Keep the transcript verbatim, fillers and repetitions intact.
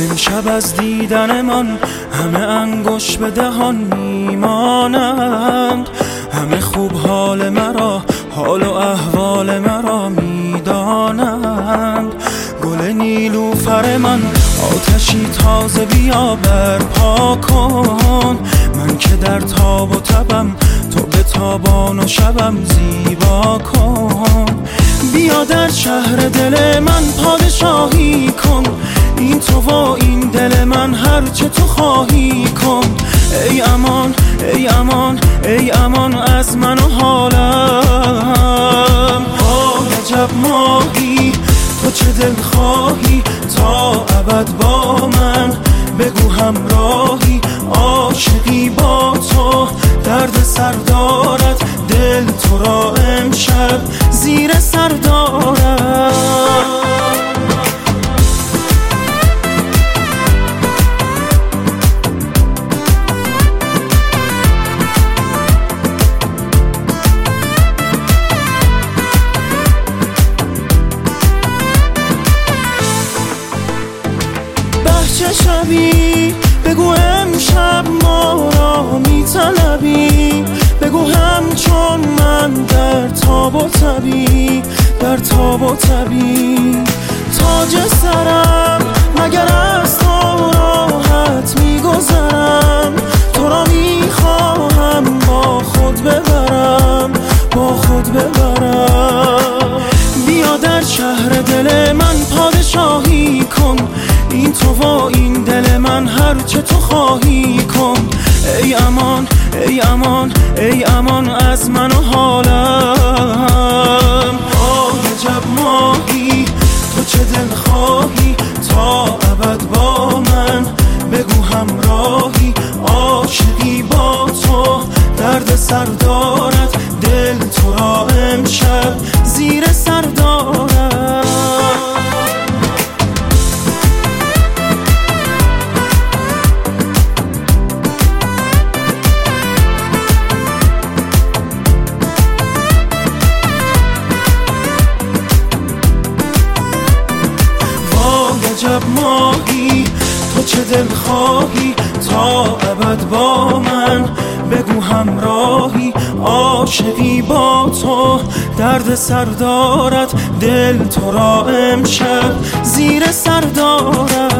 امشب از دیدن من همه انگوش به دهان میمانند، همه خوب حال مرا، حال و احوال مرا میدانند. گل نیلوفر من آتشی تازه بیا برپا کن، من که در تاب و تبم تو به تابان و شبم زیبا کن. بیا در شهر دل من پادشاهی کن، این تو و این دل من هرچه تو خواهی کن. ای امان ای امان ای امان از من و حالم. آه عجب ماهی تو چه دل خواهی تا ابد با من، بگو همراهی عاشقی با تو، درد سر دارد دل تو را امشب زیر سر دارد. چه شبی بگو امشب ما را میطلبی، بگو همچون من در تاب و تبی، در تاب و تبی. تاج سرم مگر از تو راحت میگذرم، تو را میخواهم با خود ببرم، با خود ببرم. بیا در شهر دل من پادشاهی کن، این تو و این دل من هرچه تو خواهی کن. ای امان ای امان ای امان از من و حالم. آه عجب ماهی تو چه دل خواهی تا ابد با من، بگو همراهی عاشقی با تو، درد سر دارد دل تو را امشب زیر سر دارد. عجب ماهی تو چه دل خواهی تا ابد با من، بگو همراهی عاشقی با تو، درد سر دارد دل تو را امشب زیر سر دارد.